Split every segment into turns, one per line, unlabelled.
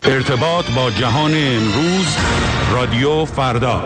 ارتباط با جهان امروز، رادیو فردا.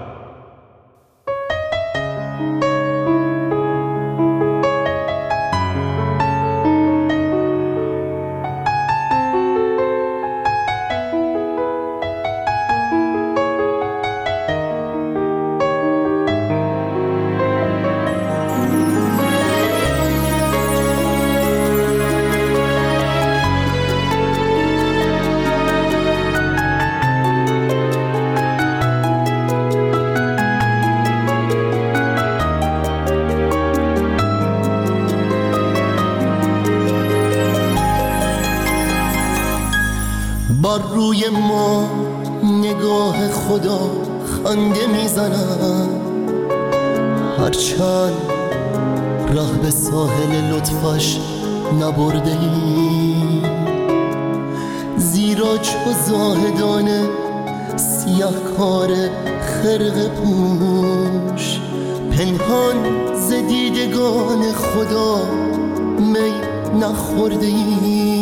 بر روی ما نگاه خدا خنده میزند، هرچند ره به ساحل لطفش نبرده ای، زیرا چو زاهدان سیاهکار خرقه پوش پنهان ز دیدگان خدا می نخورده ای.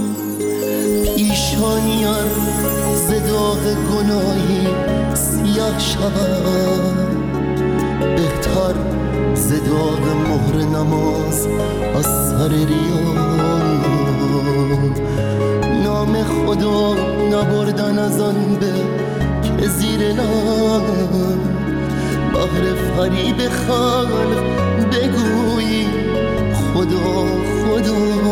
پیشانیان ز داغ گناهی سیاه شود، بهتر ز داغ مهر نماز از سر ریان. نام خدا نبردن از آن به که زیر لب بهر فریب خلق بگویی خدا خدا.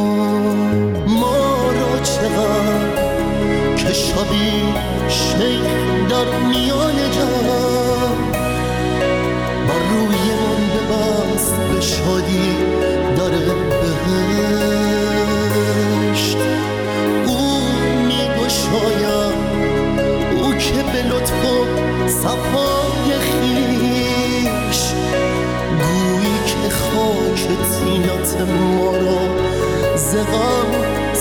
چقدر که شبی شیخ در میان جمع بر روی من ببست به شادی در بهشت. او میگشاید، او که به لطف و صفای خویش گویی که خاک طینت ما را ز غم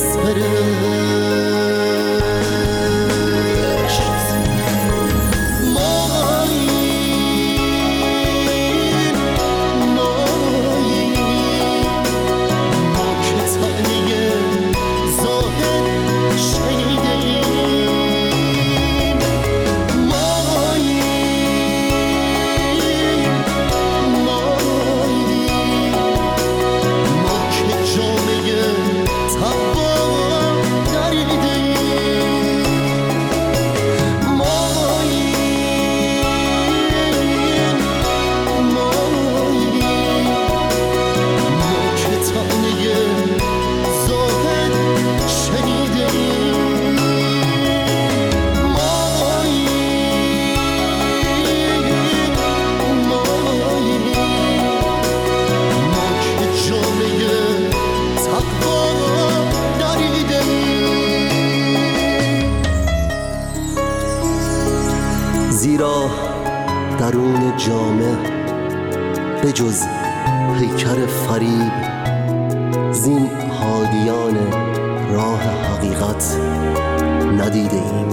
زیرا درون جامه به جز پیکر فریب زین هادیان راه حقیقت ندیده ایم.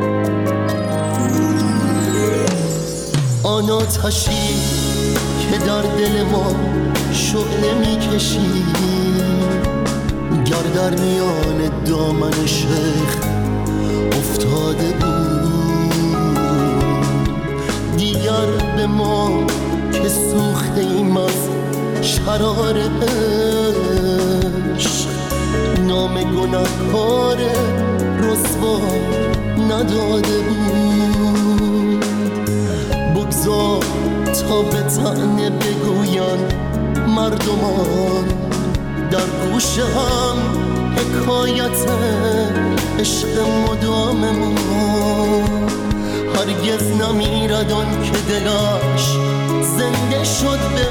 آن آتشی که در دل ما شعله میکشی گر در میان دامن شیخ افتاده بود، دیگر به ما که سوخته ایم از شرار عشق نام گناهکار رسوا نداده بود. بگذار تا به طعنه بگوین مردمان در گوش هم حکایت عشق مدام ما. هرگز نمیرد آن که دلش زنده شد به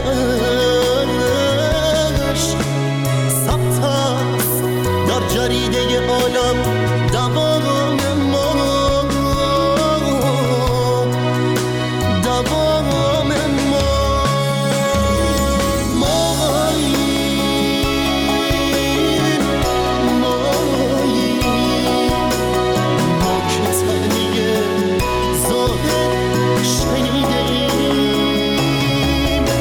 عشق، ثبت است در جریده عالم دوام ما، دوام ما. ما که تعنیه ظاهر شنیده ایم،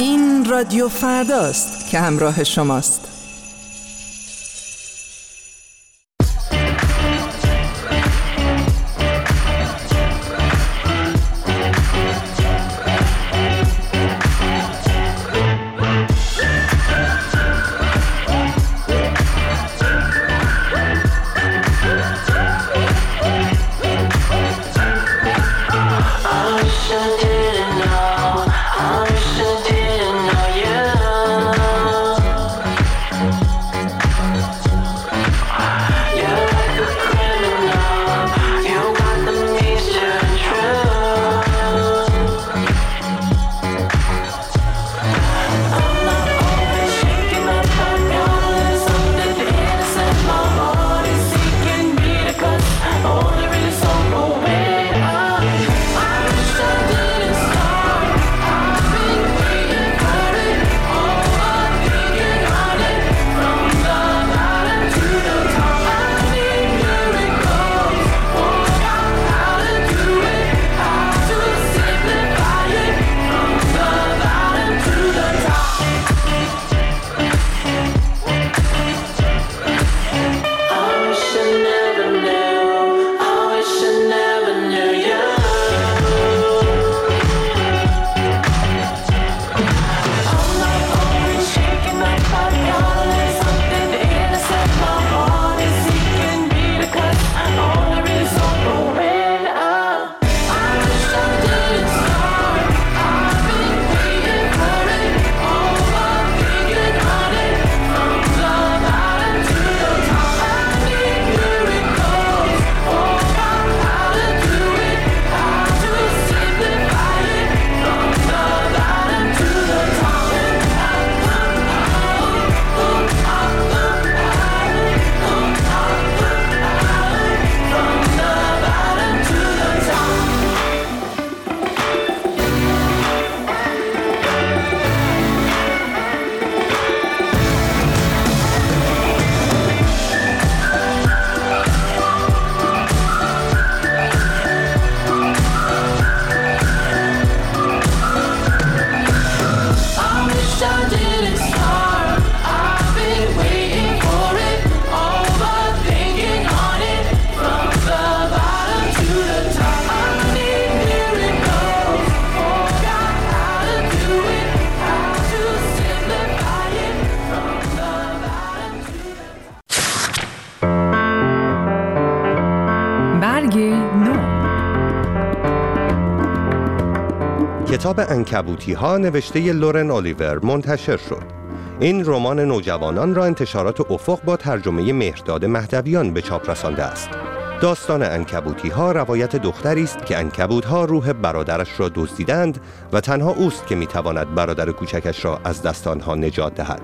این رادیو فرداست که همراه شماست.
کتاب عنکبوتی‌ها نوشته لورن الیور منتشر شد. این رمان نوجوانان را انتشارات افق با ترجمه مهرداد مهدویان به چاپ رسانده است. داستان عنکبوتی‌ها روایت دختری است که عنکبوت‌ها روح برادرش را دزدیدند و تنها اوست که می‌تواند برادر کوچکش را از دست آنها نجات دهد.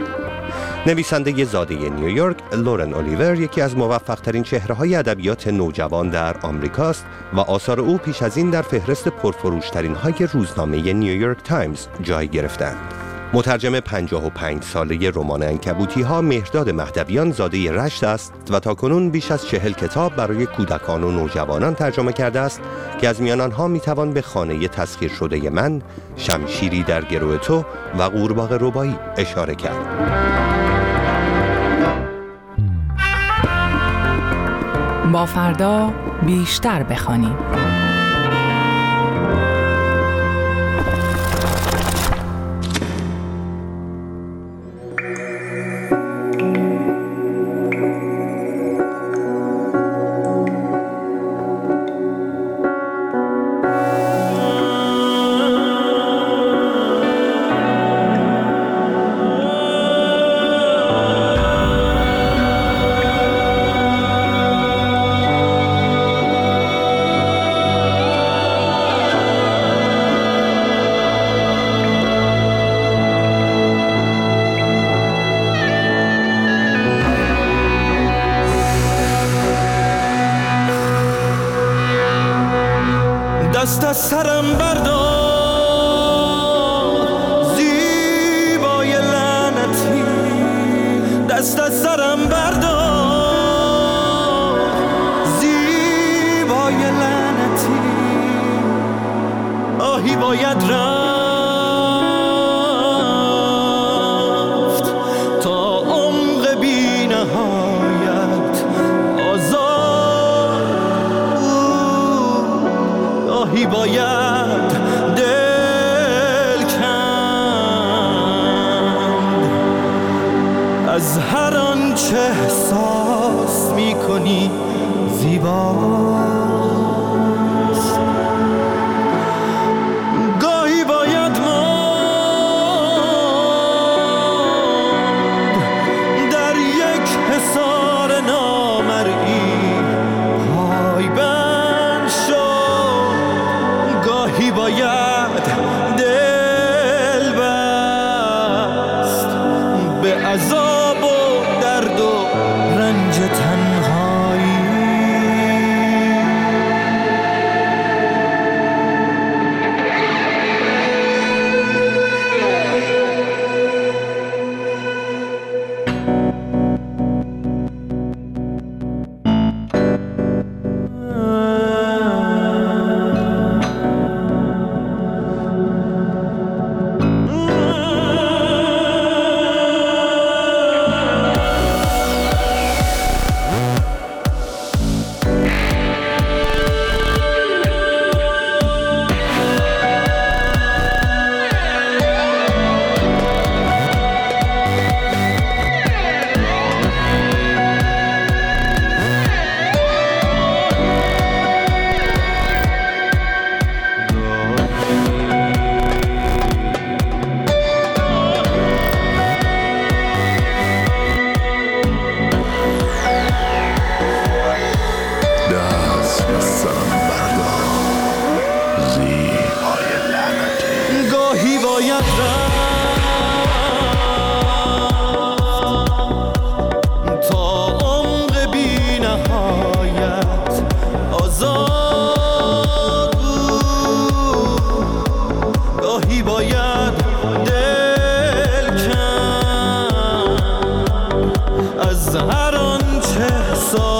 نویسنده زاده نیویورک لورن الیور یکی از موفق‌ترین چهره‌های ادبیات نوجوان در آمریکاست و آثار او پیش از این در فهرست پرفروش‌ترین‌های روزنامه نیویورک تایمز جای گرفتند. مترجم 55 ساله رمان عنکبوتی‌ها مهرداد مهدویان زاده رشت است و تاکنون بیش از 40 کتاب برای کودکان و نوجوانان ترجمه کرده است که از میان آنها میتوان به خانه تسخیر شده من، شمشیری در گرو تو و قورباغه ربایی اشاره کرد.
با فردا بیشتر بخوانیم.
دست از سرم بردار زیبای لعنتی، دست از سرم بردار زیبای لعنتی. آهی باید رفت احساس میکنی زیباست. گاهی باید ماند در یک حصار نامرئی، پای بند شد. گاهی باید دل بست به عذاب و درد و رنج تنهایی. گاهی باید رفت تا عمق بی نهایت آزاد بود. گاهی باید دل کن از هر آنچه